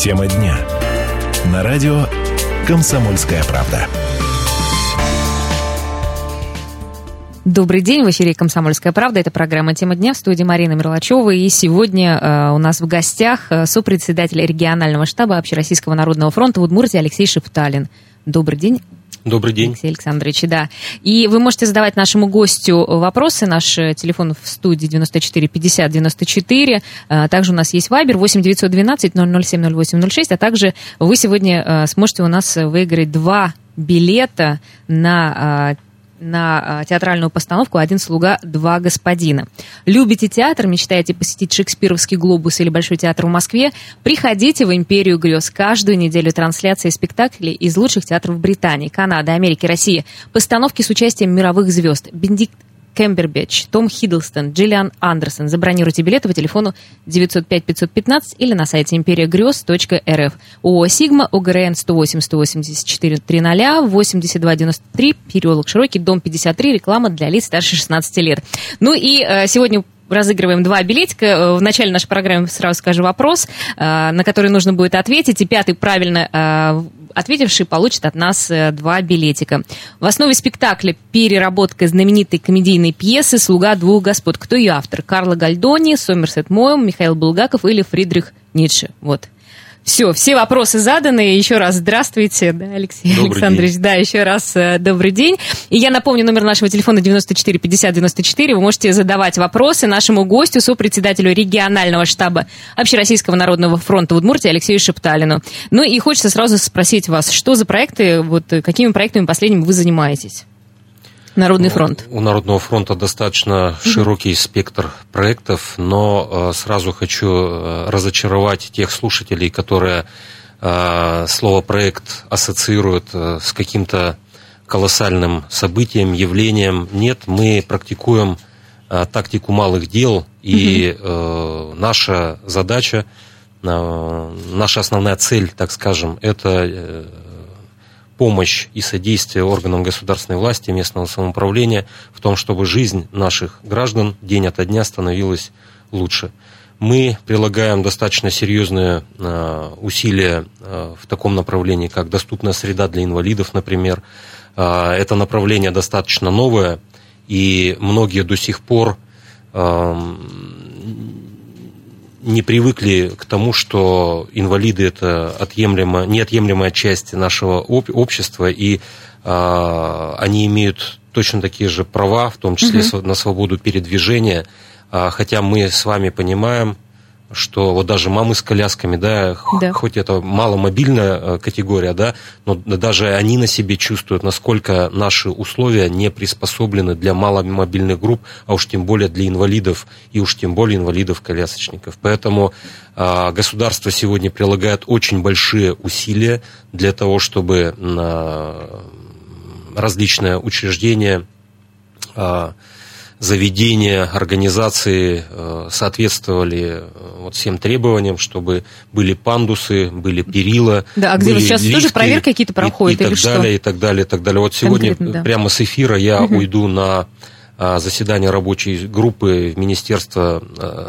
Тема дня. На радио «Комсомольская правда». Добрый день, в эфире «Комсомольская правда». Это программа «Тема дня», в студии Марина Мерлачева. И сегодня у нас в гостях сопредседатель регионального штаба Общероссийского народного фронта в Удмуртии Алексей Шепталин. Добрый день. Добрый день. Алексей Александрович, да. И вы можете задавать нашему гостю вопросы. Наш телефон в студии 94 50 94. Также у нас есть Вайбер 8 912 007 08 06. А также вы сегодня сможете у нас выиграть 2 билета на театральную постановку «Один слуга, два господина». Любите театр, мечтаете посетить Шекспировский глобус или Большой театр в Москве? Приходите в «Империю грез». Каждую неделю трансляции спектаклей из лучших театров Британии, Канады, Америки, России. Постановки с участием мировых звезд. Бенедикт Камбербэтч, Том Хиддлстон, Джиллиан Андерсон. Забронируйте билеты по телефону 905-515 или на сайте imperiagрез.рф. ООО «Сигма», ОГРН 108-184-300, 8293, переулок Широкий, дом 53, реклама для лиц старше 16 лет. Ну и сегодня разыгрываем 2 билетика. В начале нашей программы сразу скажу вопрос, на который нужно будет ответить, и 5-й правильно ответивший получит от нас 2 билетика. В основе спектакля переработка знаменитой комедийной пьесы «Слуга двух господ». Кто ее автор? Карло Гальдони, Сомерсет Моэм, Михаил Булгаков или Фридрих Ницше? Вот. Все вопросы заданы. Еще раз здравствуйте, да, Алексей Александрович. Да, еще раз добрый день. И я напомню, номер нашего телефона 94 50 94. Вы можете задавать вопросы нашему гостю, сопредседателю регионального штаба Общероссийского народного фронта в Удмуртии Алексею Шепталину. Ну и хочется сразу спросить вас, что за проекты, какими проектами последними вы занимаетесь? Народный фронт. У Народного фронта достаточно широкий спектр проектов, но сразу хочу разочаровать тех слушателей, которые слово «проект» ассоциируют с каким-то колоссальным событием, явлением. Нет, мы практикуем тактику малых дел, и наша задача, наша основная цель, так скажем, это помощь и содействие органам государственной власти, местного самоуправления в том, чтобы жизнь наших граждан день ото дня становилась лучше. Мы прилагаем достаточно серьезные усилия в таком направлении, как доступная среда для инвалидов, например. Это направление достаточно новое, и многие до сих пор не привыкли к тому, что инвалиды – это неотъемлемая часть нашего общества, и они имеют точно такие же права, в том числе на свободу передвижения, хотя мы с вами понимаем, что вот даже мамы с колясками, да. Хоть это маломобильная категория, да, но даже они на себе чувствуют, насколько наши условия не приспособлены для маломобильных групп, а уж тем более для инвалидов, и уж тем более инвалидов-колясочников. Поэтому государство сегодня прилагает очень большие усилия для того, чтобы различные учреждения, заведения, организации соответствовали всем требованиям, чтобы были пандусы, были перила. Да, а где вот сейчас лифты, тоже проверки какие-то проходят или что? И так далее, и так далее. Вот сегодня прямо с эфира я уйду на заседание рабочей группы в Министерство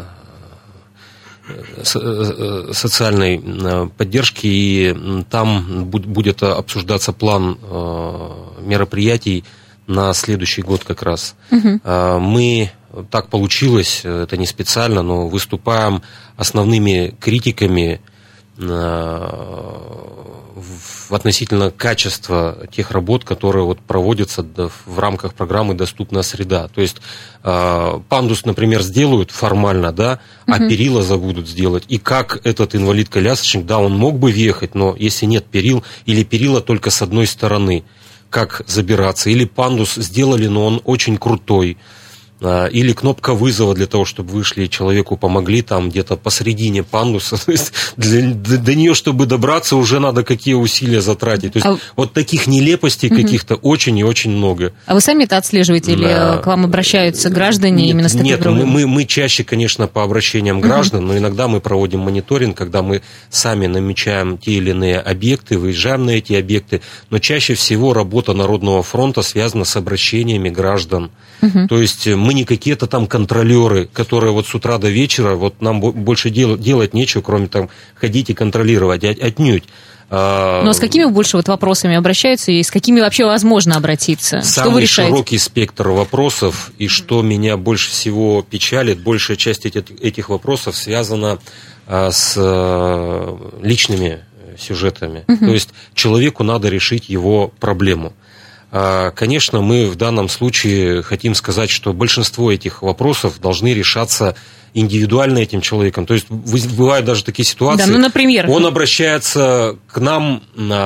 социальной поддержки, и там будет обсуждаться план мероприятий на следующий год как раз. Мы, так получилось, это не специально, но выступаем основными критиками относительно качества тех работ, которые проводятся в рамках программы «Доступная среда». То есть пандус, например, сделают формально, да, а перила забудут сделать. И как этот инвалид-колясочник, да, он мог бы въехать, но если нет перил, или перила только с одной стороны, как забираться, или пандус сделали, но он очень крутой, или кнопка вызова для того, чтобы вышли, человеку помогли там где-то посередине пандуса. То есть до нее, чтобы добраться, уже надо какие усилия затратить. То есть вот таких нелепостей каких-то очень и очень много. А вы сами это отслеживаете или к вам обращаются граждане именно с такой проблемой? Нет, мы чаще, конечно, по обращениям граждан, но иногда мы проводим мониторинг, когда мы сами намечаем те или иные объекты, выезжаем на эти объекты, но чаще всего работа Народного фронта связана с обращениями граждан. То есть мы не какие-то там контролеры, которые вот с утра до вечера, вот нам больше делать нечего, кроме там ходить и контролировать, отнюдь. Но с какими больше вот вопросами обращаются и с какими вообще возможно обраться? Что вы решаете? Самый широкий спектр вопросов, и что меня больше всего печалит, большая часть этих вопросов связана с личными сюжетами. То есть человеку надо решить его проблему. Конечно, мы в данном случае хотим сказать, что большинство этих вопросов должны решаться индивидуально этим человеком. То есть бывают даже такие ситуации, да, например, он обращается к нам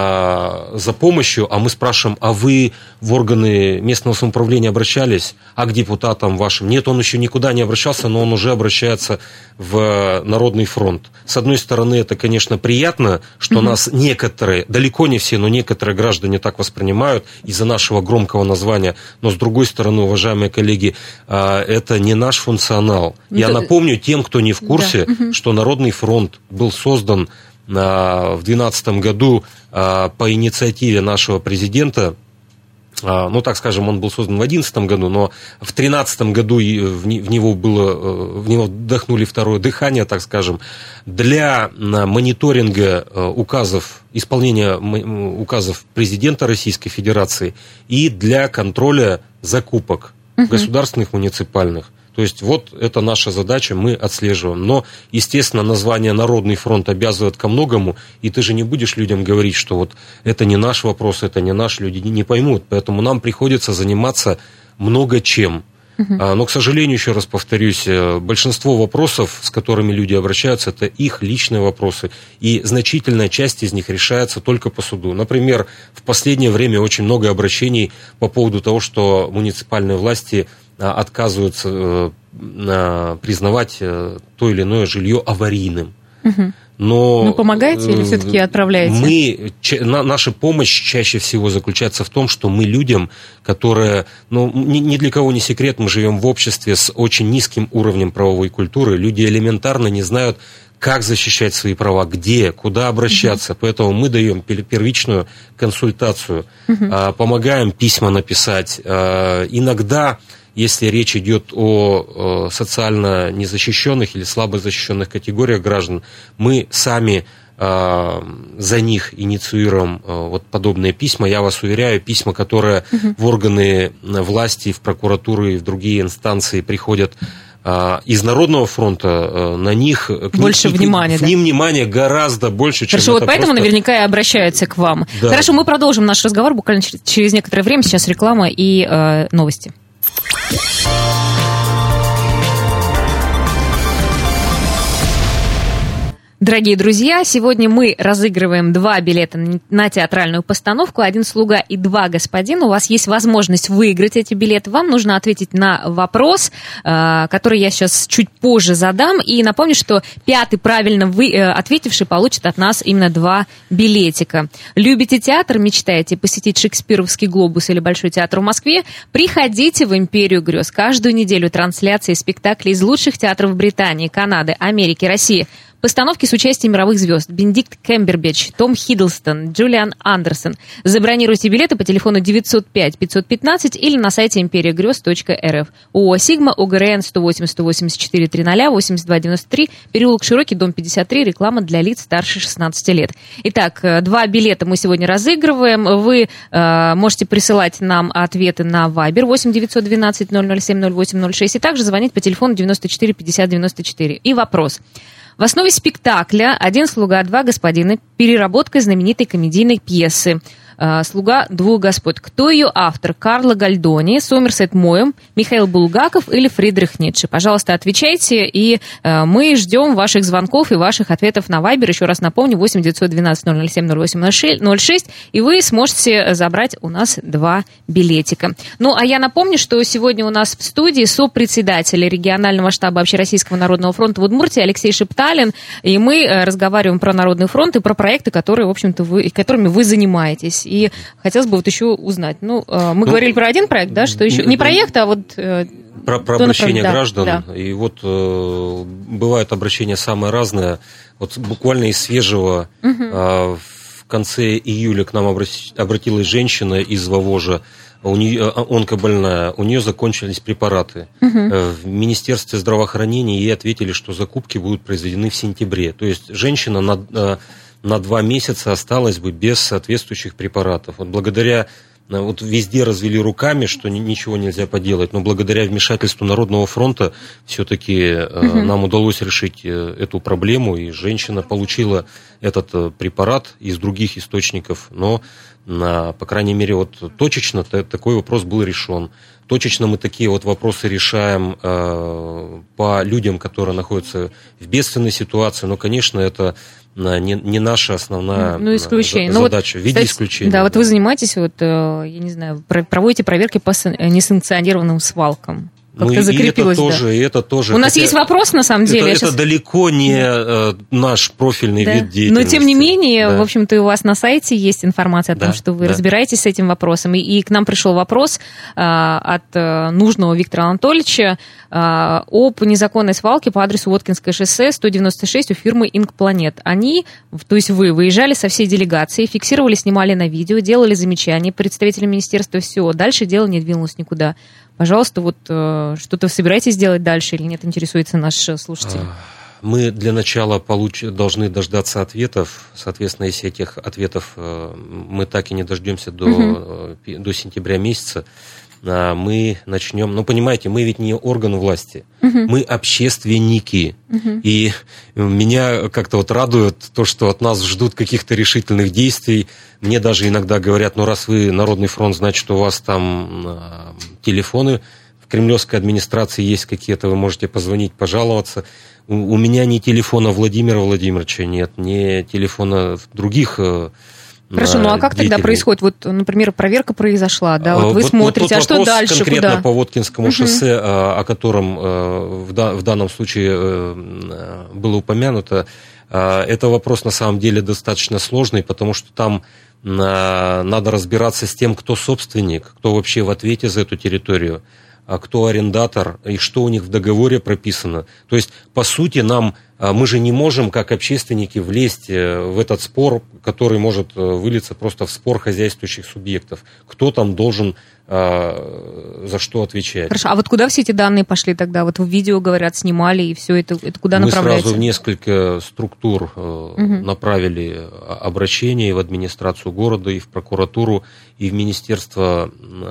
за помощью, а мы спрашиваем, а вы в органы местного самоуправления обращались, а к депутатам вашим? Нет, он еще никуда не обращался, но он уже обращается в Народный фронт. С одной стороны, это, конечно, приятно, что нас некоторые, далеко не все, но некоторые граждане так воспринимают из-за нашего громкого названия, но с другой стороны, уважаемые коллеги, это не наш функционал. Я напомню тем, кто не в курсе, что Народный фронт был создан в 2012 году по инициативе нашего президента. Ну, так скажем, он был создан в 2011 году, но в 2013 году в него вдохнули второе дыхание, так скажем, для мониторинга указов, исполнения указов президента Российской Федерации и для контроля закупок государственных, муниципальных. То есть вот это наша задача, мы отслеживаем. Но, естественно, название «Народный фронт» обязывает ко многому, и ты же не будешь людям говорить, что вот это не наш вопрос, это не наш, люди не поймут. Поэтому нам приходится заниматься много чем. Но, к сожалению, еще раз повторюсь, большинство вопросов, с которыми люди обращаются, это их личные вопросы. И значительная часть из них решается только по суду. Например, в последнее время очень много обращений по поводу того, что муниципальные власти отказываются признавать то или иное жилье аварийным. Но помогаете или все-таки отправляете? Наша помощь чаще всего заключается в том, что мы людям, которые, ни для кого не секрет, мы живем в обществе с очень низким уровнем правовой культуры, люди элементарно не знают, как защищать свои права, где, куда обращаться. Поэтому мы даем первичную консультацию, помогаем письма написать. Иногда, если речь идет о социально незащищенных или слабо защищенных категориях граждан, мы сами за них инициируем вот подобные письма. Я вас уверяю, письма, которые в органы власти, в прокуратуру и в другие инстанции приходят из Народного фронта, на них больше внимания, к ним внимание гораздо больше, чем хорошо, вот поэтому наверняка и обращаются к вам. Да. Хорошо, мы продолжим наш разговор буквально через некоторое время. Сейчас реклама и новости. Дорогие друзья, сегодня мы разыгрываем 2 билета на театральную постановку «Один слуга и 2 господина». У вас есть возможность выиграть эти билеты. Вам нужно ответить на вопрос, который я сейчас чуть позже задам. И напомню, что 5-й правильно ответивший получит от нас именно 2 билетика. Любите театр, мечтаете посетить Шекспировский глобус или Большой театр в Москве? Приходите в «Империю грез». Каждую неделю трансляции спектаклей из лучших театров Британии, Канады, Америки, России. Постановки с участием мировых звезд: Бенедикт Камбербэтч, Том Хиддлстон, Джулиан Андерсон. Забронируйте билеты по телефону 905-515 или на сайте imperiagрез.рф. ООО «Сигма», ОГРН 180-184-00-8293, переулок Широкий, дом 53, реклама для лиц старше 16 лет. Итак, 2 билета мы сегодня разыгрываем. Вы можете присылать нам ответы на Viber 8-912-007-08-06 и также звонить по телефону 94 50 94. И вопрос. В основе спектакля «Один слуга, 2 господина» переработка знаменитой комедийной пьесы «Слуга двух господ». Кто ее автор? Карло Гальдони, Сомерсет Моэм, Михаил Булгаков или Фридрих Ницше? Пожалуйста, отвечайте, и мы ждем ваших звонков и ваших ответов на Viber. Еще раз напомню, 8-912-007-08-06, и вы сможете забрать у нас 2 билетика. Ну, а я напомню, что сегодня у нас в студии сопредседатель регионального штаба Общероссийского народного фронта в Удмуртии Алексей Шепталин, и мы разговариваем про Народный фронт и про проекты, которые, в общем-то, которыми вы занимаетесь. И хотелось бы вот еще узнать. Мы говорили про один проект, да, что еще? Не проект, а вот... Про обращение граждан. Да. И вот бывают обращения самые разные. Вот буквально из свежего в конце июля к нам обратилась женщина из Вовожа. онкобольная, у нее закончились препараты. В Министерстве здравоохранения ей ответили, что закупки будут произведены в сентябре. То есть женщина на 2 месяца осталась бы без соответствующих препаратов. Вот благодаря, вот везде развели руками, что ничего нельзя поделать, но благодаря вмешательству Народного фронта все-таки нам удалось решить эту проблему, и женщина получила этот препарат из других источников, но, по крайней мере, вот точечно такой вопрос был решен. Точечно мы такие вот вопросы решаем по людям, которые находятся в бедственной ситуации, но, конечно, это не наша основная задача, в виде исключения. Да, вот вы занимаетесь, я не знаю, проводите проверки по несанкционированным свалкам. Как-то закрепилось, это тоже. У нас есть вопрос, на самом деле. Это далеко не наш профильный вид деятельности. Но, тем не менее, в общем-то, у вас на сайте есть информация о том, что вы разбираетесь с этим вопросом. И к нам пришел вопрос от нужного Виктора Анатольевича об незаконной свалке по адресу Воткинское шоссе, 196 у фирмы Инкпланет. Они, то есть вы, выезжали со всей делегацией, фиксировали, снимали на видео, делали замечания представителям министерства, все. Дальше дело не двинулось никуда. Пожалуйста, вот что-то собираетесь делать дальше или нет, интересуется наш слушатель? Мы для начала должны дождаться ответов. Соответственно, если этих ответов мы так и не дождемся до сентября месяца, мы начнем... понимаете, мы ведь не орган власти, мы общественники. И меня как-то вот радует то, что от нас ждут каких-то решительных действий. Мне даже иногда говорят, раз вы Народный фронт, значит, у вас там телефоны в кремлевской администрации есть какие-то, вы можете позвонить, пожаловаться. У меня ни телефона Владимира Владимировича нет, ни телефона других. Хорошо, а как тогда происходит? Вот, например, проверка произошла, да, вот вы смотрите, а что дальше, конкретно куда? По Воткинскому шоссе, о котором в данном случае было упомянуто, это вопрос на самом деле достаточно сложный, потому что там надо разбираться с тем, кто собственник, кто вообще в ответе за эту территорию, кто арендатор и что у них в договоре прописано. То есть, по сути, мы же не можем, как общественники, влезть в этот спор, который может вылиться просто в спор хозяйствующих субъектов. Кто там должен за что отвечать. Хорошо, а вот куда все эти данные пошли тогда? Вот в видео, говорят, снимали, и все это куда направляется? Мы сразу в несколько структур направили обращения и в администрацию города, и в прокуратуру, и в Министерство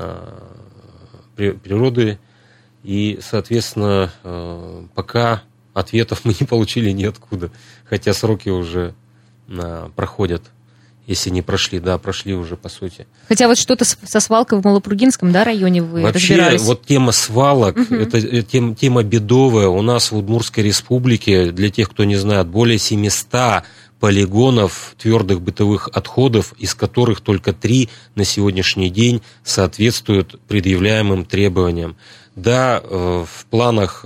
природы. И, соответственно, пока ответов мы не получили ниоткуда. Хотя сроки уже проходят. Если не прошли, прошли уже, по сути. Хотя вот что-то со свалкой в Малопругинском, районе вы разбирались? Вообще, вот тема свалок, это тема бедовая. У нас в Удмуртской республике, для тех, кто не знает, более 700 полигонов твердых бытовых отходов, из которых только 3 на сегодняшний день соответствуют предъявляемым требованиям. Да, в планах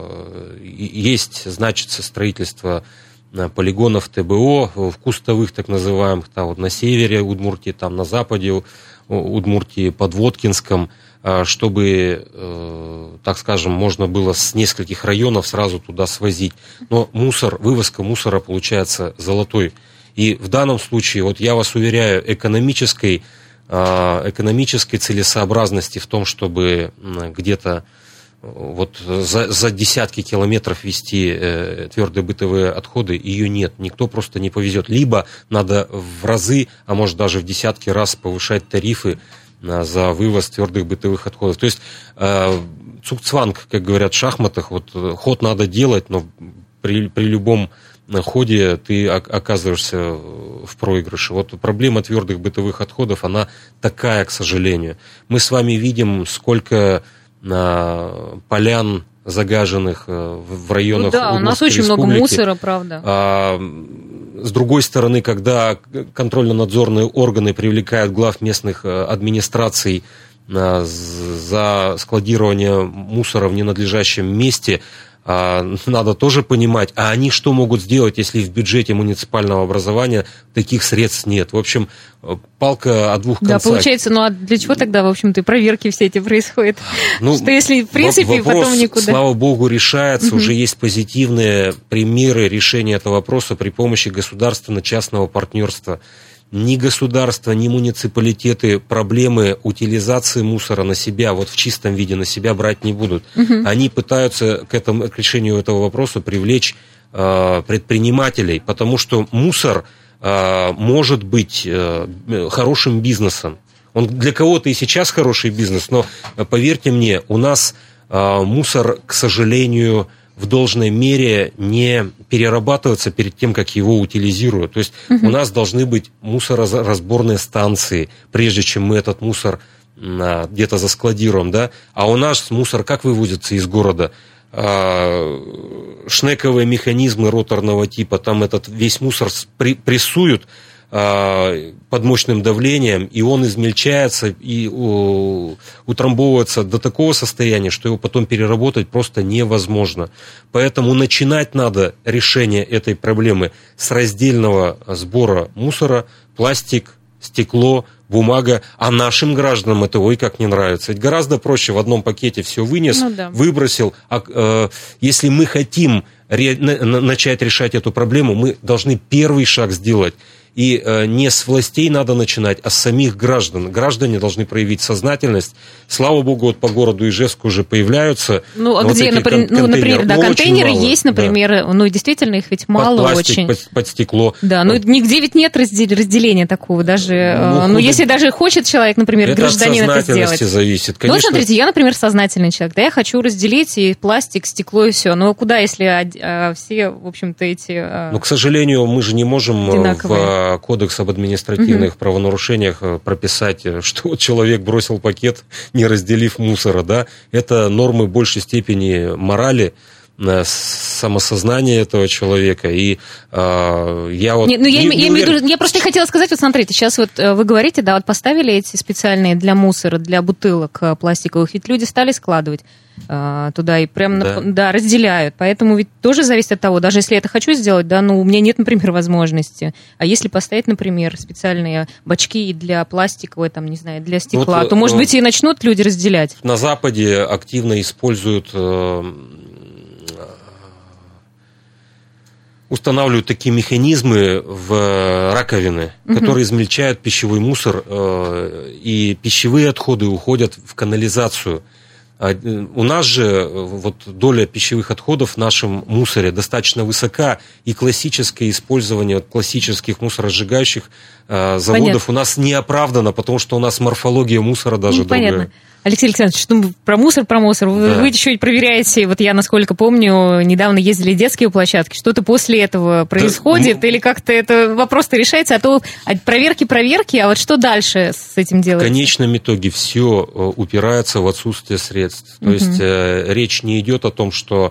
значится строительство полигонов ТБО, в кустовых так называемых, там вот на севере Удмуртии, там на западе Удмуртии, под Воткинском, чтобы, так скажем, можно было с нескольких районов сразу туда свозить. Но вывозка мусора получается золотой. И в данном случае, вот я вас уверяю, экономической целесообразности в том, чтобы где-то вот за десятки километров везти твердые бытовые отходы, ее нет. Никто просто не повезет. Либо надо в разы, а может даже в десятки раз повышать тарифы за вывоз твердых бытовых отходов. То есть цугцванг, как говорят в шахматах, вот ход надо делать, но при любом ходе ты оказываешься в проигрыше. Вот проблема твердых бытовых отходов, она такая, к сожалению. Мы с вами видим, сколько полян загаженных в районах у нас очень много мусора, правда. С другой стороны, когда контрольно-надзорные органы привлекают глав местных администраций за складирование мусора в ненадлежащем месте, надо тоже понимать, а они что могут сделать, если в бюджете муниципального образования таких средств нет? В общем, палка о двух концах. Да, получается, а для чего тогда, в общем-то, проверки все эти происходят? Что если, в принципе, вопрос, потом никуда? слава богу, решается. Уже есть позитивные примеры решения этого вопроса при помощи государственно-частного партнерства. ни государство, ни муниципалитеты проблемы утилизации мусора на себя, вот в чистом виде на себя брать не будут. Они пытаются к решению этого вопроса привлечь предпринимателей, потому что мусор может быть хорошим бизнесом. Он для кого-то и сейчас хороший бизнес, но поверьте мне, у нас мусор, к сожалению, в должной мере не перерабатываться перед тем, как его утилизируют. То есть у нас должны быть мусороразборные станции, прежде чем мы этот мусор где-то заскладируем. Да? А у нас мусор как вывозится из города? Шнековые механизмы роторного типа, там этот весь мусор прессуют под мощным давлением, и он измельчается и утрамбовывается до такого состояния, что его потом переработать просто невозможно. Поэтому начинать надо решение этой проблемы с раздельного сбора мусора: пластик, стекло, бумага. А нашим гражданам это ой как не нравится. Ведь гораздо проще в одном пакете все вынес, выбросил. Если мы хотим начать решать эту проблему, мы должны первый шаг сделать. И не с властей надо начинать, а с самих граждан. Граждане должны проявить сознательность. Слава богу, вот по городу Ижевску уже появляются. Ну, а вот где, например, да, контейнеры есть, например, да. Ну, действительно, их ведь мало под пластик, очень. Под стекло. Да, ну, нигде ведь нет разделения такого. Даже, ну, если даже хочет человек, например, гражданин это сделать. Это от сознательности зависит, конечно. Ну, смотрите, я, например, сознательный человек, да, я хочу разделить и пластик, стекло, и все. Но куда, если все, в общем-то, эти Ну, к сожалению, мы же не можем одинаковые. В Кодекс об административных правонарушениях прописать, что вот человек бросил пакет, не разделив мусора, да, это нормы в большей степени морали, самосознания этого человека. И я вот... Я просто хотела сказать, вот смотрите, сейчас вот вы говорите, да, вот поставили эти специальные для мусора, для бутылок пластиковых, ведь люди стали складывать туда и прям разделяют. Поэтому ведь тоже зависит от того, даже если я это хочу сделать, да, ну, у меня нет, например, возможности. А если поставить, например, специальные бачки для пластиковой, там, не знаю, для стекла, то, может быть, и начнут люди разделять. На Западе активно используют... устанавливают такие механизмы в раковины, которые измельчают пищевой мусор, и пищевые отходы уходят в канализацию. У нас же вот доля пищевых отходов в нашем мусоре достаточно высока, и классическое использование классических мусоросжигающих заводов у нас не оправдано, потому что у нас морфология мусора даже другая. Алексей Александрович, что про мусор. Вы еще и проверяете, вот я, насколько помню, недавно ездили в детские площадки, что-то после этого происходит, или как-то это вопрос-то решается, а то проверки, а вот что дальше с этим делать? В конечном итоге все упирается в отсутствие средств. То есть речь не идет о том, что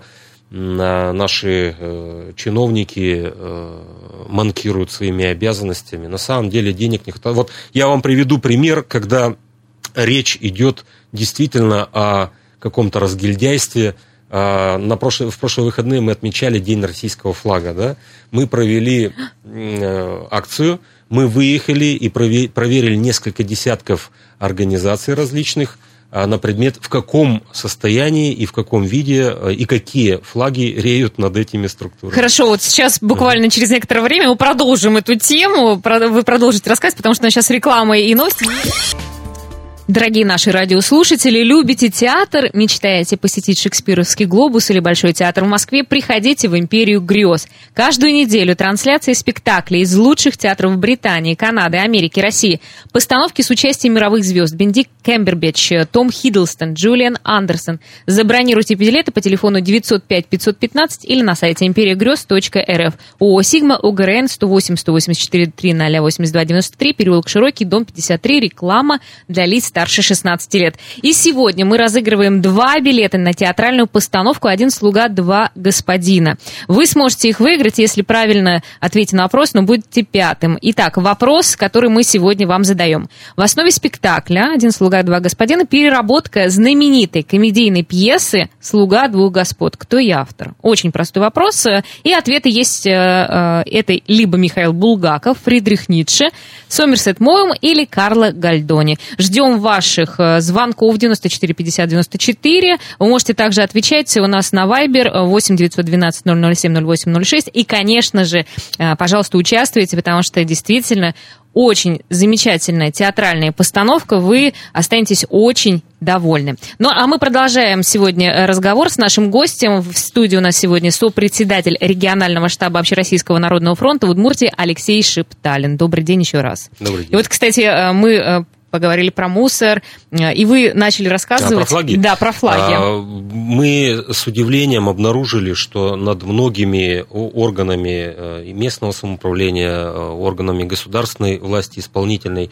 наши чиновники манкируют своими обязанностями. На самом деле денег не хватает. Вот я вам приведу пример, когда речь идет действительно о каком-то разгильдяйстве. В прошлые выходные мы отмечали День российского флага. Да? Мы провели акцию, мы выехали и проверили несколько десятков организаций различных на предмет, в каком состоянии и в каком виде и какие флаги реют над этими структурами. Хорошо, вот сейчас буквально через некоторое время мы продолжим эту тему. Вы продолжите рассказ, потому что у нас сейчас реклама и новости. Дорогие наши радиослушатели, любите театр, мечтаете посетить Шекспировский глобус или Большой театр в Москве, приходите в Империю грез. Каждую неделю трансляции спектаклей из лучших театров Британии, Канады, Америки, России. Постановки с участием мировых звезд: Бенедикт Камбербэтч, Том Хиддлстон, Джулиан Андерсон. Забронируйте билеты по телефону 905-515 или на сайте imperiagрез.рф. ООО «Сигма», ОГРН 108-184-300-82-93, переулок Широкий, дом 53, реклама для лиц старше 16 лет. И сегодня мы разыгрываем 2 билета на театральную постановку «Один слуга, два господина». Вы сможете их выиграть, если правильно ответите на вопрос, но будете 5-м. Итак, вопрос, который мы сегодня вам задаем. В основе спектакля «Один слуга, два господина» переработка знаменитой комедийной пьесы «Слуга двух господ». Кто и автор? Очень простой вопрос. И ответы есть. Это либо Михаил Булгаков, Фридрих Ницше, Сомерсет Моэм или Карло Гальдони. Ждем ваших звонков 94 50 94. Вы можете также отвечать у нас на Viber 8 912 007 08 06. И, конечно же, пожалуйста, участвуйте, потому что действительно очень замечательная театральная постановка. Вы останетесь очень довольны. Ну, а мы продолжаем сегодня разговор с нашим гостем. В студии у нас сегодня сопредседатель регионального штаба Общероссийского народного фронта в Удмуртии Алексей Шепталин. Добрый день еще раз. Добрый день. И вот, кстати, мы поговорили про мусор, и вы начали рассказывать... про флаги? Да, про флаги. Мы с удивлением обнаружили, что над многими органами местного самоуправления, органами государственной власти исполнительной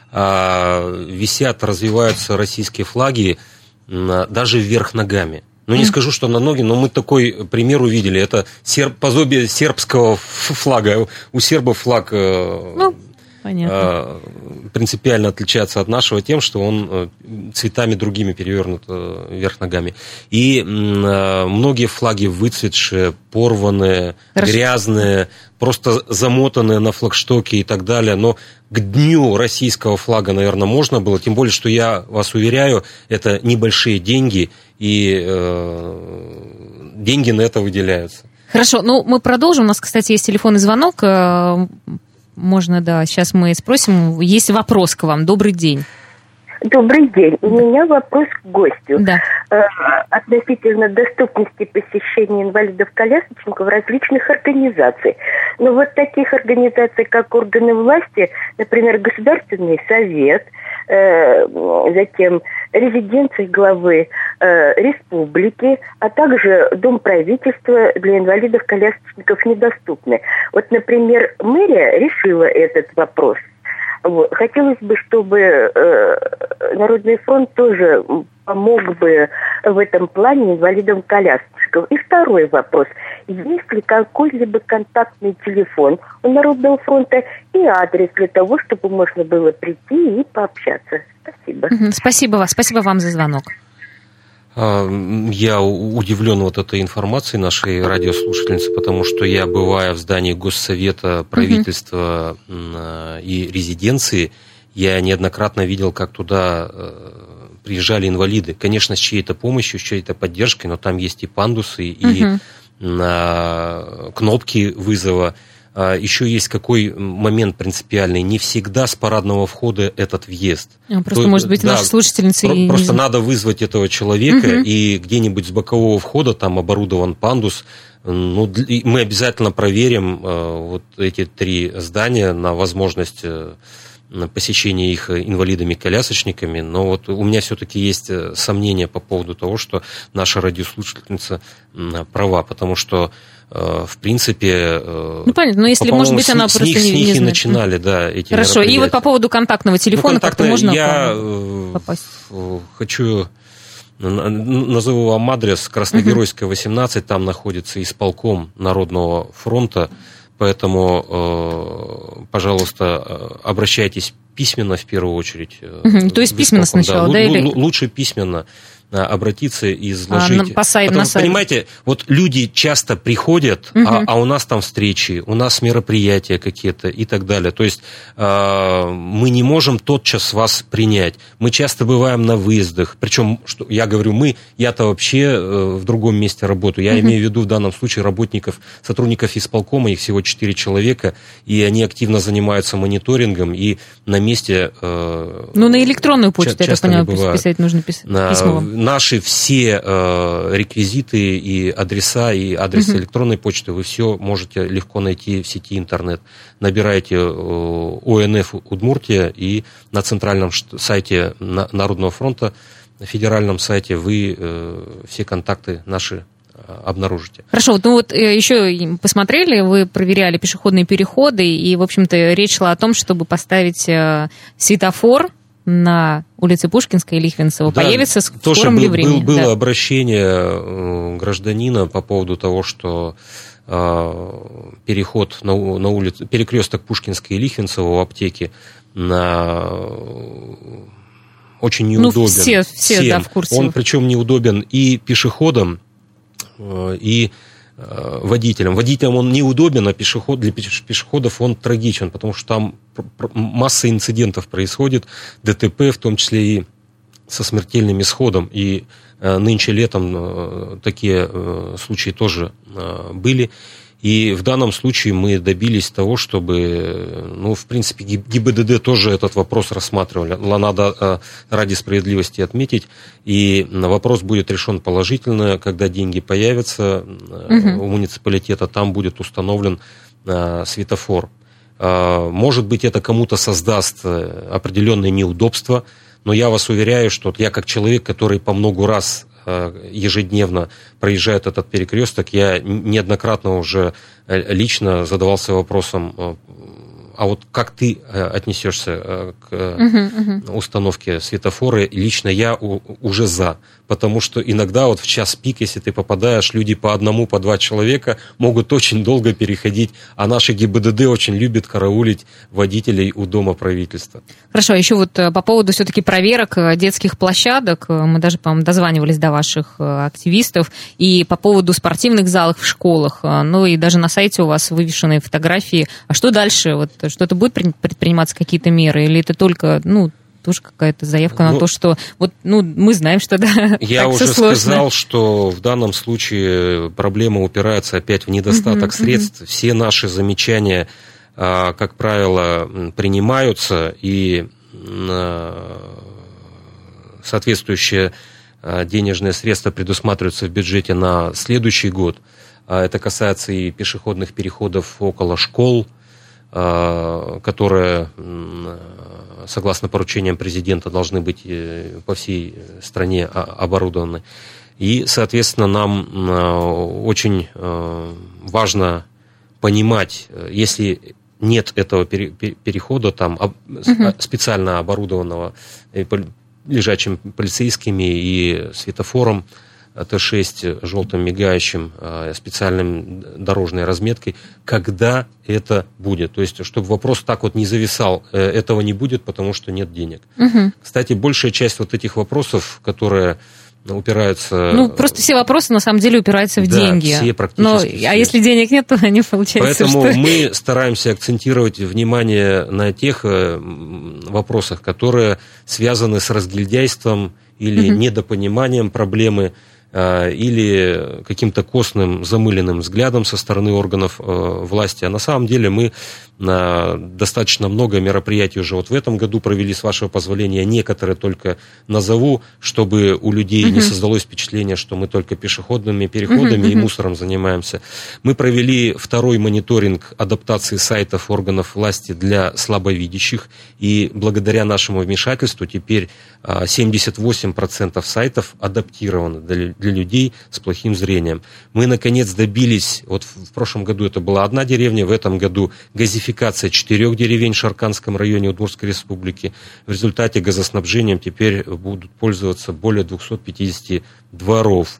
висят, развиваются российские флаги даже вверх ногами. Ну, не скажу, что на ноги, но мы такой пример увидели. Это подобие сербского флага. У сербов флаг... Понятно. Принципиально отличается от нашего тем, что он цветами другими перевернут вверх ногами. И многие флаги выцветшие, порванные, грязные, просто замотанные на флагштоке и так далее. Но к дню российского флага, наверное, можно было. Тем более, что я вас уверяю, это небольшие деньги, и деньги на это выделяются. Хорошо, ну мы продолжим. У нас, кстати, есть телефонный звонок. Можно, да, сейчас мы спросим. Есть вопрос к вам. Добрый день. Добрый день. У меня вопрос к гостю. Да. Относительно доступности посещения инвалидов-колясочников различных организаций. Но вот таких организаций, как органы власти, например, Государственный совет, затем резиденция главы республики, а также Дом правительства для инвалидов-колясочников недоступны. Вот, например, мэрия решила этот вопрос. Вот. Хотелось бы, чтобы Народный фронт тоже помог бы в этом плане инвалидам-колясочникам. И второй вопрос. Есть ли какой-либо контактный телефон у Народного фронта и адрес для того, чтобы можно было прийти и пообщаться? Спасибо. Спасибо вам за звонок. Я удивлен вот этой информацией нашей радиослушательницы, потому что я, бывая в здании Госсовета, правительства и резиденции, я неоднократно видел, как туда приезжали инвалиды. Конечно, с чьей-то помощью, с чьей-то поддержкой, но там есть и пандусы, и кнопки вызова. Еще есть какой момент принципиальный. Не всегда с парадного входа этот въезд. Просто, может быть, наши слушательницы... Просто надо вызвать этого человека, и где-нибудь с бокового входа там оборудован пандус. Ну, мы обязательно проверим вот эти 3 здания на возможность посещения их инвалидами-колясочниками. Но вот у меня все-таки есть сомнения по поводу того, что наша радиослушательница права, потому что в принципе... Ну, понятно, но если, может быть, она просто не знает. С них и начинали, да, эти Хорошо, и вот по поводу контактного телефона как-то можно попасть? Хочу... Назову вам адрес: Красногеройская, 18, там находится исполком Народного фронта, поэтому, пожалуйста, обращайтесь письменно в первую очередь. То есть письменно сначала, да? Или... Лучше письменно обратиться и изложить. На сайт. Понимаете, вот люди часто приходят, а у нас там встречи, у нас мероприятия какие-то и так далее. То есть мы не можем тотчас вас принять. Мы часто бываем на выездах. Причем, что я говорю я-то вообще в другом месте работаю. Я имею в виду в данном случае сотрудников исполкома, их всего 4 человека, и они активно занимаются мониторингом, и на месте... Ну, на электронную почту, я так понимаю, писать нужно письмо вам. Наши все реквизиты и адреса, и адрес электронной почты вы все можете легко найти в сети интернет. Набираете ОНФ Удмуртия, и на центральном сайте Народного фронта, на федеральном сайте вы все контакты наши обнаружите. Хорошо, ну вот еще посмотрели, вы проверяли пешеходные переходы, и, в общем-то, речь шла о том, чтобы поставить светофор на улице Пушкинской и Лихвинцева, появится в скором ли времени. Было обращение гражданина по поводу того, что переход на улицу, перекресток Пушкинской и Лихвинцева в аптеке очень неудобен. Все да, в курсе. Он причем неудобен и пешеходам, и водителям. Водителям он неудобен, а для пешеходов он трагичен, потому что там масса инцидентов происходит, ДТП, в том числе и со смертельным исходом. И нынче летом такие случаи тоже были. И в данном случае мы добились того, чтобы, в принципе, ГИБДД тоже этот вопрос рассматривали. Надо ради справедливости отметить. И вопрос будет решен положительно, когда деньги появятся у муниципалитета, там будет установлен светофор. Может быть, это кому-то создаст определенные неудобства, но я вас уверяю, что я как человек, который по много раз ежедневно проезжает этот перекресток, я неоднократно уже лично задавался вопросом, а вот как ты отнесешься к установке светофора? И лично я уже за. Потому что иногда вот в час пик, если ты попадаешь, люди по одному, по два человека могут очень долго переходить, а наши ГИБДД очень любят караулить водителей у Дома правительства. Хорошо, еще вот по поводу все-таки проверок детских площадок, мы даже, по-моему, дозванивались до ваших активистов, и по поводу спортивных залов в школах, и даже на сайте у вас вывешены фотографии. А что дальше? Вот что-то будет предприниматься, какие-то меры, или это только, тоже какая-то заявка на то, что мы знаем, что да. Я уже сказал, что в данном случае проблема упирается опять в недостаток средств. Все наши замечания, как правило, принимаются, и соответствующие денежные средства предусматриваются в бюджете на следующий год. Это касается и пешеходных переходов около школ, которые, согласно поручениям президента, должны быть по всей стране оборудованы. И, соответственно, нам очень важно понимать, если нет этого перехода там специально оборудованного лежачими полицейскими и светофором Т6 желтым мигающим, специальной дорожной разметкой, когда это будет. То есть, чтобы вопрос так вот не зависал, этого не будет, потому что нет денег. Кстати, большая часть вот этих вопросов, которые упираются... просто все вопросы, на самом деле, упираются в деньги. Все практически все. А если денег нет, то они, получается, Поэтому мы стараемся акцентировать внимание на тех вопросах, которые связаны с разгильдяйством или недопониманием проблемы, или каким-то костным замыленным взглядом со стороны органов власти. А на самом деле мы достаточно много мероприятий уже вот в этом году провели, с вашего позволения, некоторые только назову, чтобы у людей не создалось впечатление, что мы только пешеходными переходами и мусором занимаемся. Мы провели второй мониторинг адаптации сайтов органов власти для слабовидящих, и благодаря нашему вмешательству теперь 78% сайтов адаптированы для людей с плохим зрением. Мы, наконец, добились, вот в прошлом году это была одна деревня, в этом году газификация 4 деревень в Шарканском районе Удмуртской республики. В результате газоснабжением теперь будут пользоваться более 250 дворов.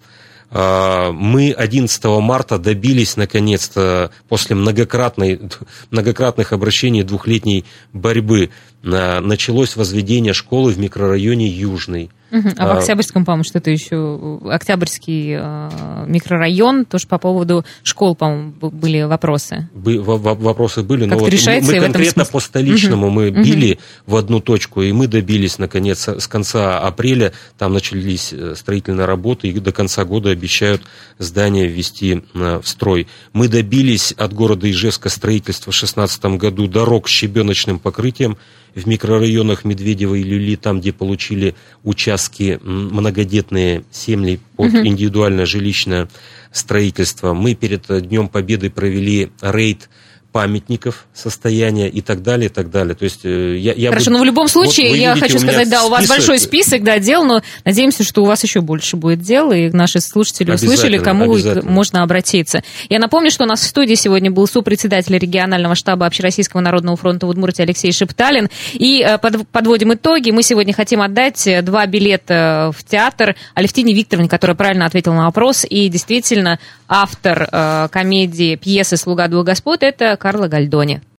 Мы 11 марта добились, наконец-то, после многократных обращений, двухлетней борьбы, началось возведение школы в микрорайоне Южный. А в Октябрьском, по-моему, что-то еще, Октябрьский микрорайон, тоже по поводу школ, по-моему, были вопросы. Вопросы были, но вот мы конкретно по столичному мы били в одну точку, и мы добились, наконец, с конца апреля, там начались строительные работы, и до конца года обещают здание ввести в строй. Мы добились от города Ижевска строительства в 2016 году дорог с щебеночным покрытием в микрорайонах Медведево и Люли, там, где получили участки многодетные семьи под индивидуальное жилищное строительство. Мы перед Днем Победы провели рейд памятников, состояния и так далее, и так далее. То есть Хорошо, но в любом случае, я хочу сказать, у вас большой список дел, но надеемся, что у вас еще больше будет дел, и наши слушатели услышали, кому можно обратиться. Я напомню, что у нас в студии сегодня был сопредседатель регионального штаба Общероссийского народного фронта в Удмуртии Алексей Шепталин. И подводим итоги. Мы сегодня хотим отдать 2 билета в театр Алевтине Викторовне, которая правильно ответила на вопрос, и действительно автор комедии, пьесы «Слуга двух господ» — это Карло Гальдони.